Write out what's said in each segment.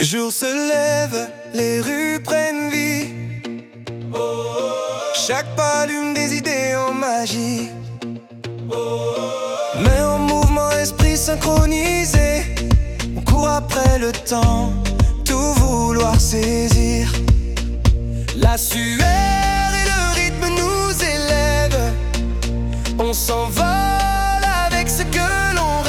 Jour se lève, les rues prennent vie. Chaque pas allume des idées en magie. Mais en mouvement, esprit synchronisé, on court après le temps, tout vouloir saisir. La sueur et le rythme nous élèvent, on s'envole avec ce que l'on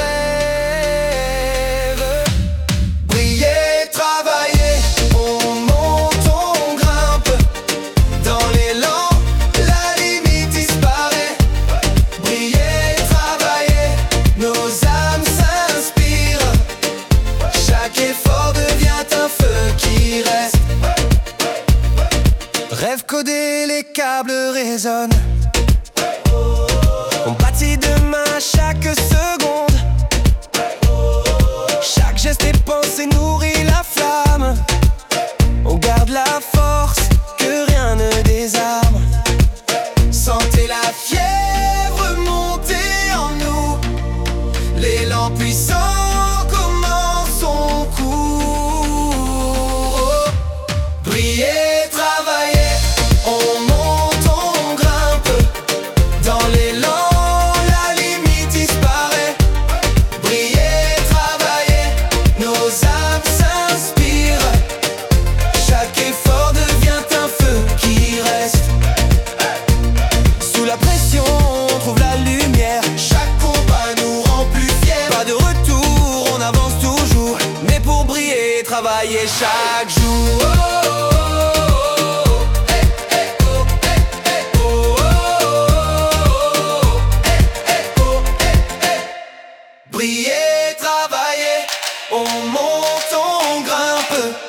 rêve. Briller, travailler, on monte, on grimpe. Dans l'élan, la limite disparaît. Briller, travailler, nos âmes s'inspirent. Chaque effort devient un feu qui reste. Rêve codé, les câbles résonnent. On bâtit demain chaque seconde. Chaque geste et pensée nourrit la flamme. On garde la force que rien ne désarme. Sentez la fièvre monter en nous. L'élan puissant commence son cours. Briller, travailler, on monte, on grimpe. Dans l'élan, la limite disparaît. Briller, travailler, nos âmes s'inspirent. Chaque effort devient un feu qui reste. Sous la pression, on trouve la lumière. Chaque combat nous rend plus fiers. Pas de retour, on avance toujours. Mais pour briller, travailler chaque jour. Briller, travailler, on monte, on grimpe.